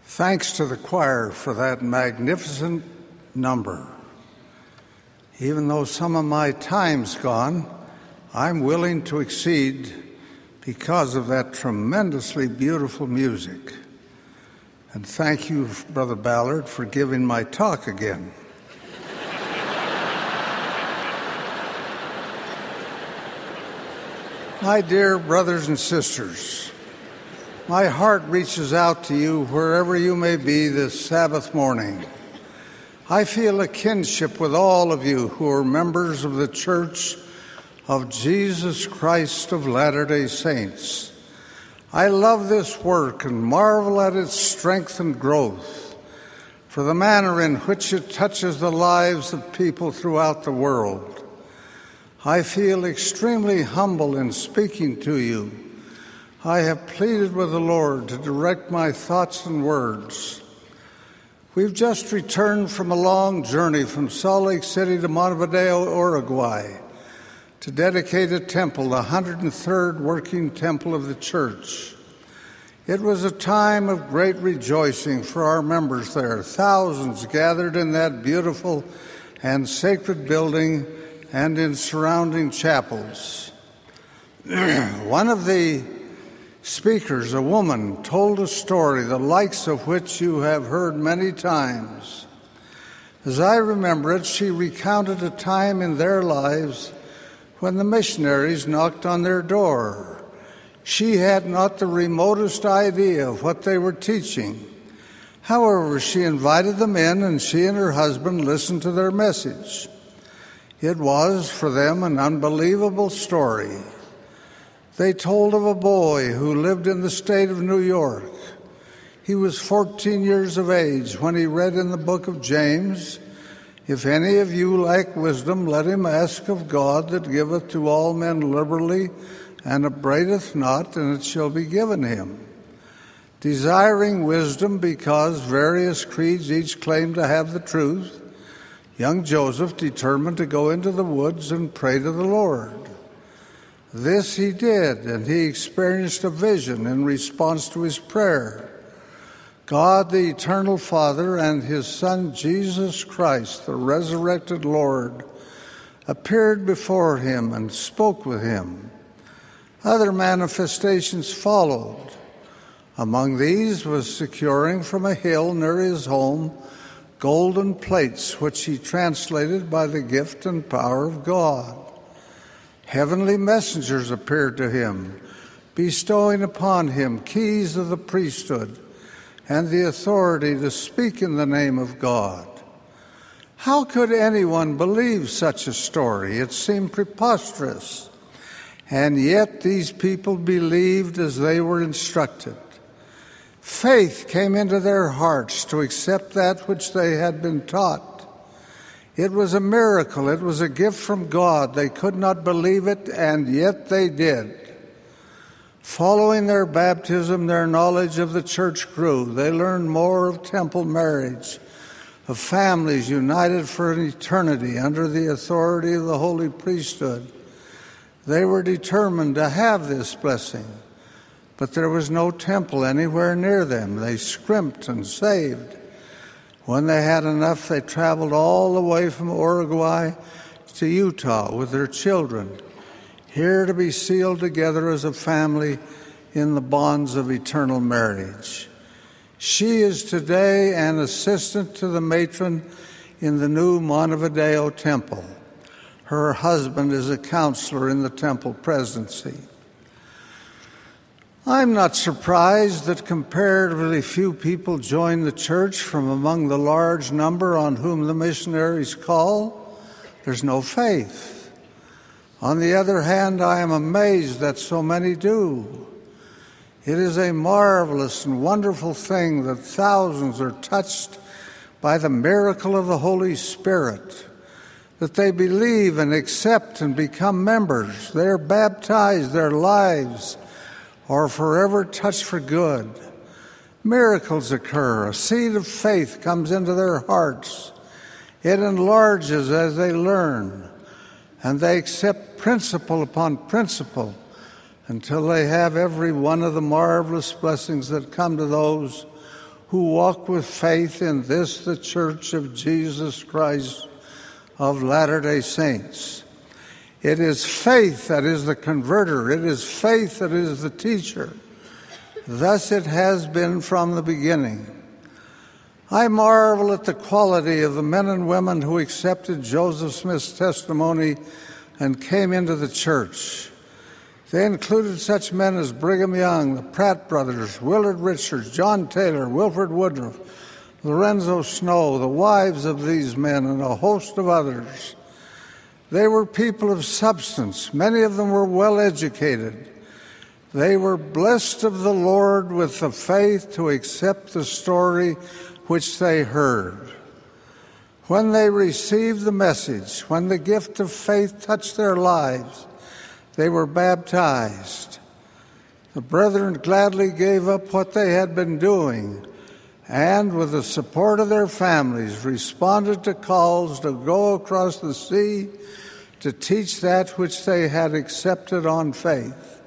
Thanks to the choir for that magnificent number. Even though some of my time's gone, I'm willing to exceed because of that tremendously beautiful music. And thank you, Brother Ballard, for giving my talk again. My dear brothers and sisters, my heart reaches out to you wherever you may be this Sabbath morning. I feel a kinship with all of you who are members of the Church of Jesus Christ of Latter-day Saints. I love this work and marvel at its strength and growth, for the manner in which it touches the lives of people throughout the world. I feel extremely humble in speaking to you. I have pleaded with the Lord to direct my thoughts and words. We've just returned from a long journey from Salt Lake City to Montevideo, Uruguay, to dedicate a temple, the 103rd working temple of the church. It was a time of great rejoicing for our members there. Thousands gathered in that beautiful and sacred building and in surrounding chapels. One of the speakers, a woman, told a story the likes of which you have heard many times. As I remember it, she recounted a time in their lives when the missionaries knocked on their door. She had not the remotest idea of what they were teaching. However, she invited them in, and she and her husband listened to their message. It was, for them, an unbelievable story. They told of a boy who lived in the state of New York. He was 14 years of age when he read in the book of James, "If any of you lack wisdom, let him ask of God that giveth to all men liberally and upbraideth not, and it shall be given him." Desiring wisdom because various creeds each claim to have the truth, young Joseph determined to go into the woods and pray to the Lord. This he did, and he experienced a vision in response to his prayer. God, the eternal Father, and his Son, Jesus Christ, the resurrected Lord, appeared before him and spoke with him. Other manifestations followed. Among these was securing from a hill near his home golden plates, which he translated by the gift and power of God. Heavenly messengers appeared to him, bestowing upon him keys of the priesthood and the authority to speak in the name of God. How could anyone believe such a story? It seemed preposterous. And yet these people believed as they were instructed. Faith came into their hearts to accept that which they had been taught. It was a miracle. It was a gift from God. They could not believe it, and yet they did. Following their baptism, their knowledge of the church grew. They learned more of temple marriage, of families united for an eternity under the authority of the holy priesthood. They were determined to have this blessing. But there was no temple anywhere near them. They scrimped and saved. When they had enough, they traveled all the way from Uruguay to Utah with their children, here to be sealed together as a family in the bonds of eternal marriage. She is today an assistant to the matron in the new Montevideo temple. Her husband is a counselor in the temple presidency. I'm not surprised that comparatively few people join the church from among the large number on whom the missionaries call. There's no faith. On the other hand, I am amazed that so many do. It is a marvelous and wonderful thing that thousands are touched by the miracle of the Holy Spirit, that they believe and accept and become members. They are baptized, their lives are forever touched for good. Miracles occur. A seed of faith comes into their hearts. It enlarges as they learn, and they accept principle upon principle until they have every one of the marvelous blessings that come to those who walk with faith in this, the Church of Jesus Christ of Latter-day Saints. It is faith that is the converter. It is faith that is the teacher. Thus it has been from the beginning. I marvel at the quality of the men and women who accepted Joseph Smith's testimony and came into the church. They included such men as Brigham Young, the Pratt brothers, Willard Richards, John Taylor, Wilford Woodruff, Lorenzo Snow, the wives of these men, and a host of others. They were people of substance. Many of them were well educated. They were blessed of the Lord with the faith to accept the story which they heard. When they received the message, when the gift of faith touched their lives, they were baptized. The brethren gladly gave up what they had been doing and, with the support of their families, responded to calls to go across the sea to teach that which they had accepted on faith.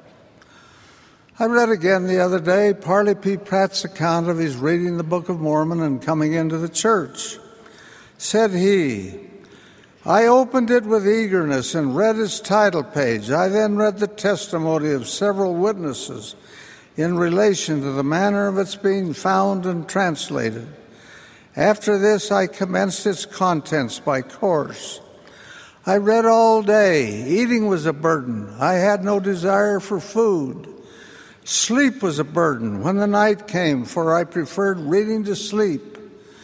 I read again the other day Parley P. Pratt's account of his reading the Book of Mormon and coming into the church. Said he, "I opened it with eagerness and read its title page. I then read the testimony of several witnesses in relation to the manner of its being found and translated. After this, I commenced its contents by course. I read all day. Eating was a burden. I had no desire for food. Sleep was a burden when the night came, for I preferred reading to sleep.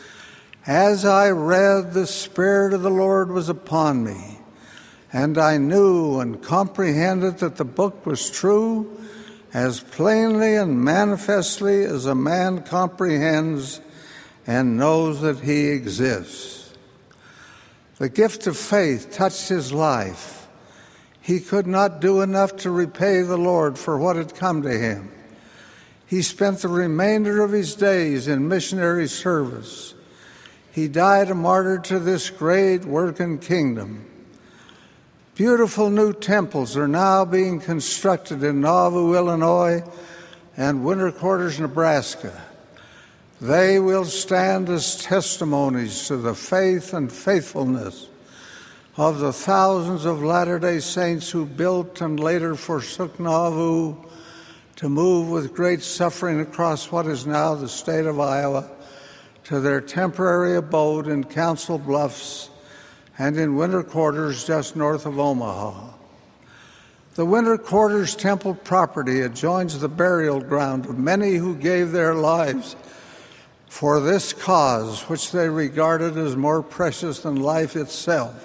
As I read, the Spirit of the Lord was upon me, and I knew and comprehended that the book was true as plainly and manifestly as a man comprehends and knows that he exists." The gift of faith touched his life. He could not do enough to repay the Lord for what had come to him. He spent the remainder of his days in missionary service. He died a martyr to this great work and kingdom. Beautiful new temples are now being constructed in Nauvoo, Illinois, and Winter Quarters, Nebraska. They will stand as testimonies to the faith and faithfulness of the thousands of Latter-day Saints who built and later forsook Nauvoo to move with great suffering across what is now the state of Iowa to their temporary abode in Council Bluffs and in Winter Quarters just north of Omaha. The Winter Quarters temple property adjoins the burial ground of many who gave their lives for this cause, which they regarded as more precious than life itself.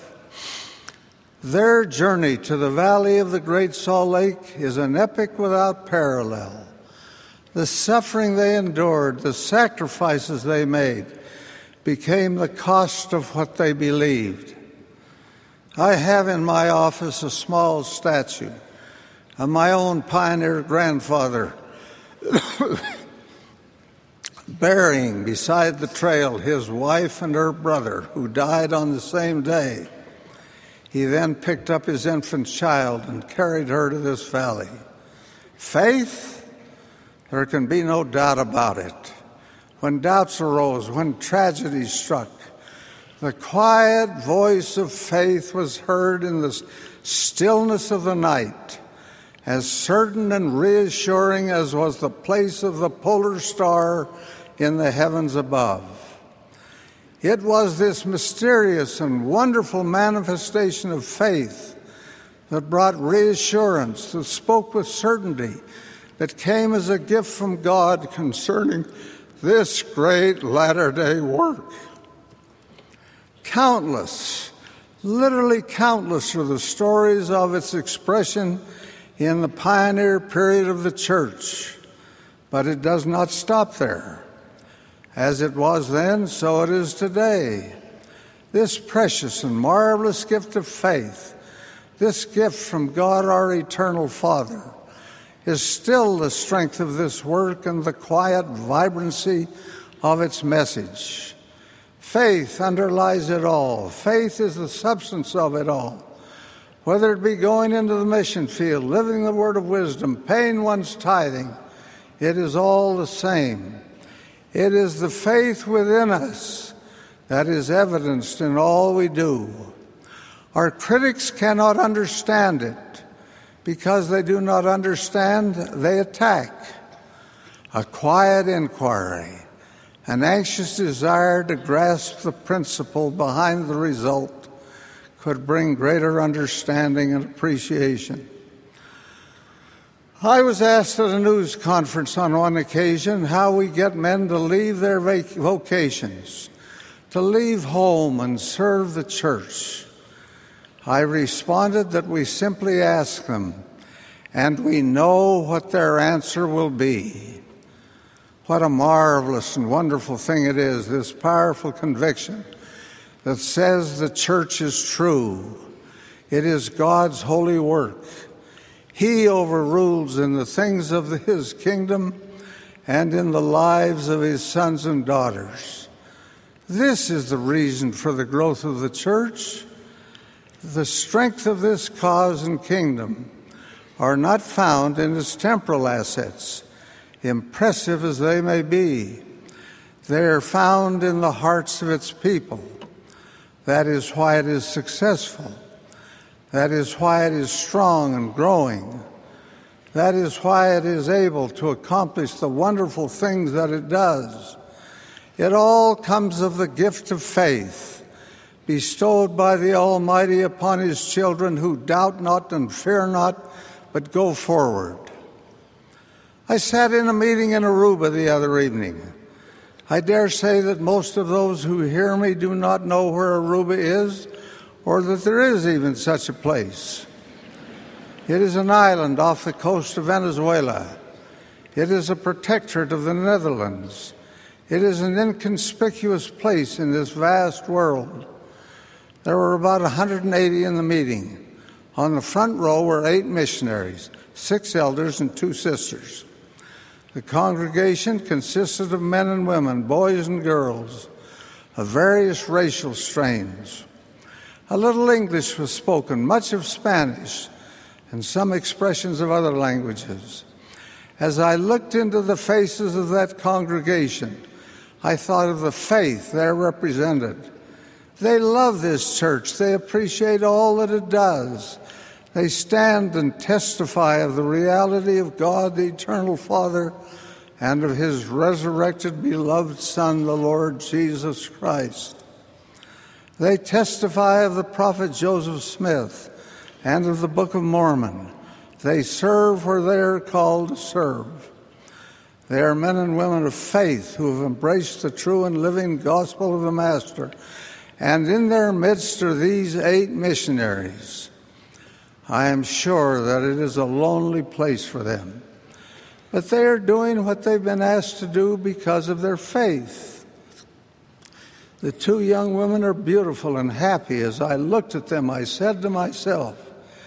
Their journey to the valley of the Great Salt Lake is an epic without parallel. The suffering they endured, the sacrifices they made, became the cost of what they believed. I have in my office a small statue of my own pioneer grandfather burying beside the trail his wife and her brother, who died on the same day. He then picked up his infant child and carried her to this valley. Faith? There can be no doubt about it. When doubts arose, when tragedy struck, the quiet voice of faith was heard in the stillness of the night, as certain and reassuring as was the place of the polar star in the heavens above. It was this mysterious and wonderful manifestation of faith that brought reassurance, that spoke with certainty, that came as a gift from God concerning this great latter-day work. Countless, literally countless, are the stories of its expression in the pioneer period of the church. But it does not stop there. As it was then, so it is today. This precious and marvelous gift of faith, this gift from God our eternal Father, is still the strength of this work and the quiet vibrancy of its message. Faith underlies it all. Faith is the substance of it all. Whether it be going into the mission field, living the word of wisdom, paying one's tithing, it is all the same. It is the faith within us that is evidenced in all we do. Our critics cannot understand it. Because they do not understand, they attack. A quiet inquiry, an anxious desire to grasp the principle behind the result could bring greater understanding and appreciation. I was asked at a news conference on one occasion how we get men to leave their vocations, to leave home and serve the church. I responded that we simply ask them, and we know what their answer will be. What a marvelous and wonderful thing it is, this powerful conviction that says the church is true. It is God's holy work. He overrules in the things of His kingdom and in the lives of His sons and daughters. This is the reason for the growth of the church. The strength of this cause and kingdom are not found in its temporal assets, impressive as they may be. They are found in the hearts of its people. That is why it is successful. That is why it is strong and growing. That is why it is able to accomplish the wonderful things that it does. It all comes of the gift of faith bestowed by the Almighty upon His children who doubt not and fear not, but go forward. I sat in a meeting in Aruba the other evening. I dare say that most of those who hear me do not know where Aruba is, or that there is even such a place. It is an island off the coast of Venezuela. It is a protectorate of the Netherlands. It is an inconspicuous place in this vast world. There were about 180 in the meeting. On the front row were 8 missionaries, 6 elders and 2 sisters. The congregation consisted of men and women, boys and girls, of various racial strains. A little English was spoken, much of Spanish, and some expressions of other languages. As I looked into the faces of that congregation, I thought of the faith there represented. They love this church. They appreciate all that it does. They stand and testify of the reality of God, the Eternal Father, and of His resurrected, beloved Son, the Lord Jesus Christ. They testify of the prophet Joseph Smith and of the Book of Mormon. They serve where they are called to serve. They are men and women of faith who have embraced the true and living gospel of the Master. And in their midst are these 8 missionaries. I am sure that it is a lonely place for them. But they are doing what they've been asked to do because of their faith. The 2 young women are beautiful and happy. As I looked at them, I said to myself,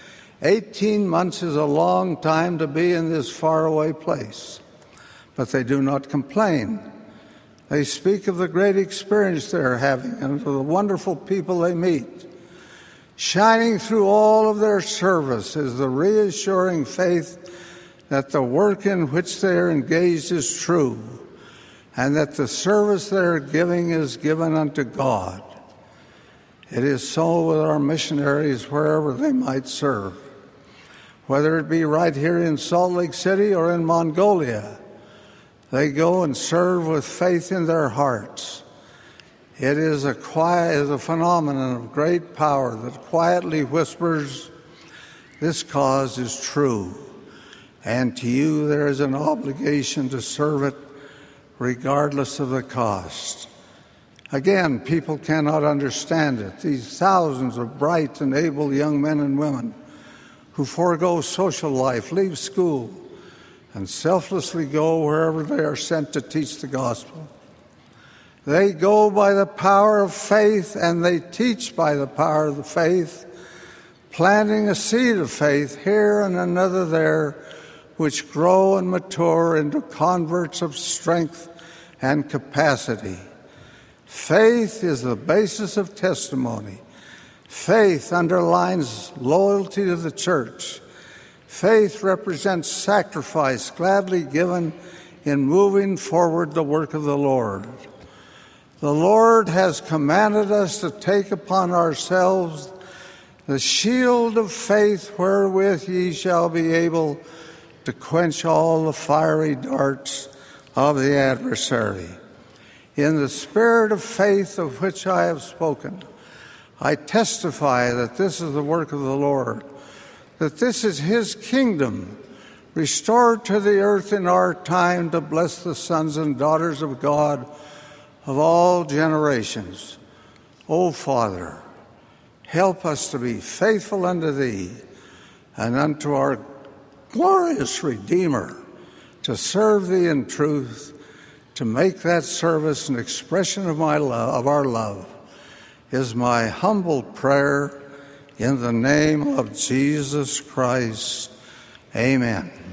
18 months is a long time to be in this faraway place. But they do not complain. They speak of the great experience they are having and of the wonderful people they meet. Shining through all of their service is the reassuring faith that the work in which they are engaged is true, and that the service they are giving is given unto God. It is so with our missionaries wherever they might serve, whether it be right here in Salt Lake City or in Mongolia. They go and serve with faith in their hearts. It is a phenomenon of great power that quietly whispers, "This cause is true, and to you there is an obligation to serve it regardless of the cost." Again, people cannot understand it. These thousands of bright and able young men and women who forego social life, leave school, and selflessly go wherever they are sent to teach the gospel. They go by the power of faith, and they teach by the power of the faith, planting a seed of faith here and another there, which grow and mature into converts of strength and capacity. Faith is the basis of testimony. Faith underlines loyalty to the church. Faith represents sacrifice gladly given in moving forward the work of the Lord. The Lord has commanded us to take upon ourselves the shield of faith wherewith ye shall be able to quench all the fiery darts of the adversary. In the spirit of faith of which I have spoken, I testify that this is the work of the Lord, that this is his kingdom, restored to the earth in our time to bless the sons and daughters of God of all generations. O Father, help us to be faithful unto thee and unto our glorious Redeemer, to serve thee in truth, to make that service an expression of our love, is my humble prayer in the name of Jesus Christ. Amen.